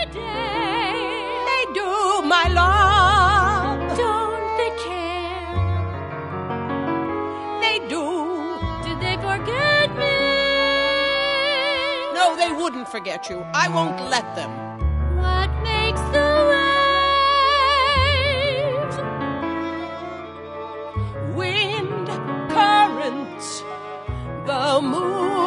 day. They do, my love. Don't they care? They do. Did they forget me? No, they wouldn't forget you. I won't let them. What makes the waves? Wind, currents, the moon.